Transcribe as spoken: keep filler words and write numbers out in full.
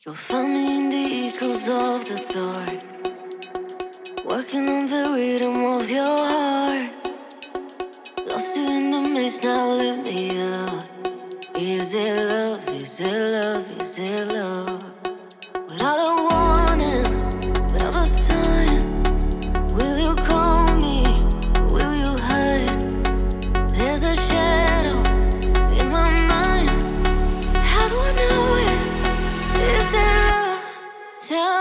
You'll find me in the echoes of the dark, working on the rhythm of your heart. Lost you in the mist, now let me out. Is it love? Is it love? Is it love? Without a warning, without a sign, will you call me? Will you hide? There's a shadow in my mind. How do I know it? Is it love? Tell